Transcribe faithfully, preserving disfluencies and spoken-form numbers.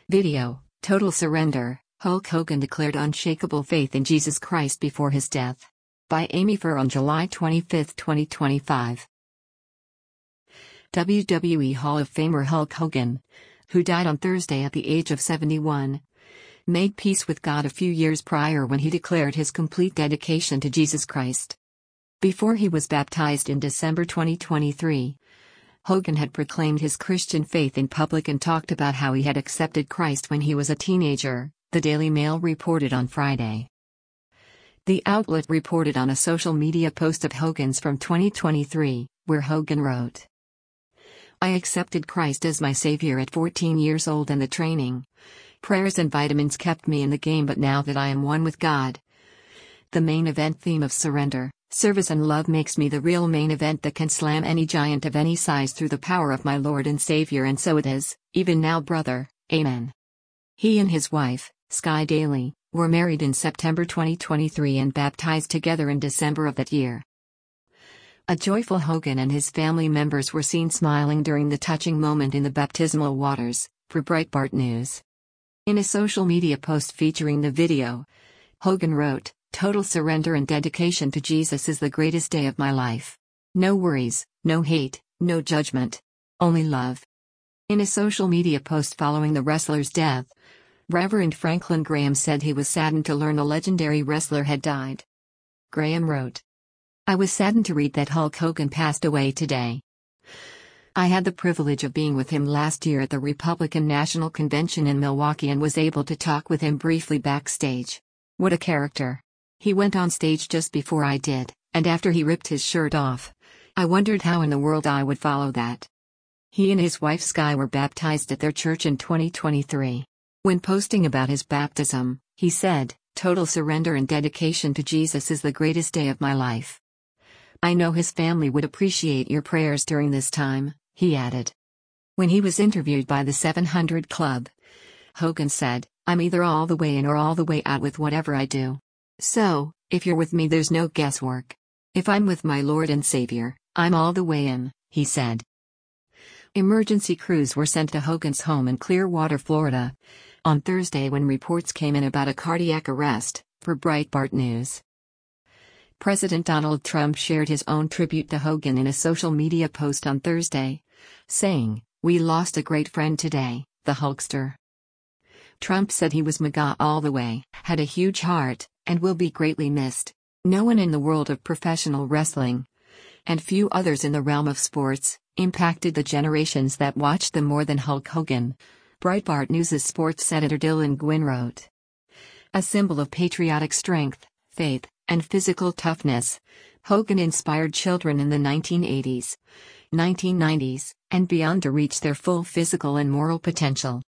Video, Total Surrender, Hulk Hogan declared unshakable faith in Jesus Christ before his death. By Amy Furr on July twenty-fifth, twenty twenty-five. W W E Hall of Famer Hulk Hogan, who died on Thursday at the age of seventy-one, made peace with God a few years prior when he declared his complete dedication to Jesus Christ. Before he was baptized in December twenty twenty-three, Hogan had proclaimed his Christian faith in public and talked about how he had accepted Christ when he was a teenager, the Daily Mail reported on Friday. The outlet reported on a social media post of Hogan's from twenty twenty-three, where Hogan wrote, "I accepted Christ as my Savior at fourteen years old, and the training, prayers and vitamins kept me in the game, but now that I am one with God, the main event theme of surrender, service and love makes me the real main event that can slam any giant of any size through the power of my Lord and Savior, and so it is, even now, brother, amen." He and his wife, Sky Daly, were married in September twenty twenty-three and baptized together in December of that year. A joyful Hogan and his family members were seen smiling during the touching moment in the baptismal waters, for Breitbart News. In a social media post featuring the video, Hogan wrote, "Total surrender and dedication to Jesus is the greatest day of my life. No worries, no hate, no judgment. Only love." In a social media post following the wrestler's death, Reverend Franklin Graham said he was saddened to learn the legendary wrestler had died. Graham wrote, "I was saddened to read that Hulk Hogan passed away today. I had the privilege of being with him last year at the Republican National Convention in Milwaukee and was able to talk with him briefly backstage. What a character. He went on stage just before I did, and after he ripped his shirt off, I wondered how in the world I would follow that." He and his wife Sky were baptized at their church in twenty twenty-three. When posting about his baptism, he said, "Total surrender and dedication to Jesus is the greatest day of my life. I know his family would appreciate your prayers during this time," he added. When he was interviewed by the seven hundred Club, Hogan said, "I'm either all the way in or all the way out with whatever I do. So, if you're with me, there's no guesswork. If I'm with my Lord and Savior, I'm all the way in," he said. Emergency crews were sent to Hogan's home in Clearwater, Florida, on Thursday when reports came in about a cardiac arrest, for Breitbart News. President Donald Trump shared his own tribute to Hogan in a social media post on Thursday, saying, "We lost a great friend today, the Hulkster." Trump said he was MAGA all the way, had a huge heart, and will be greatly missed. No one in the world of professional wrestling, and few others in the realm of sports, impacted the generations that watched them more than Hulk Hogan, Breitbart News' sports editor Dylan Gwynn wrote. A symbol of patriotic strength, faith, and physical toughness, Hogan inspired children in the nineteen eighties, nineteen nineties, and beyond to reach their full physical and moral potential.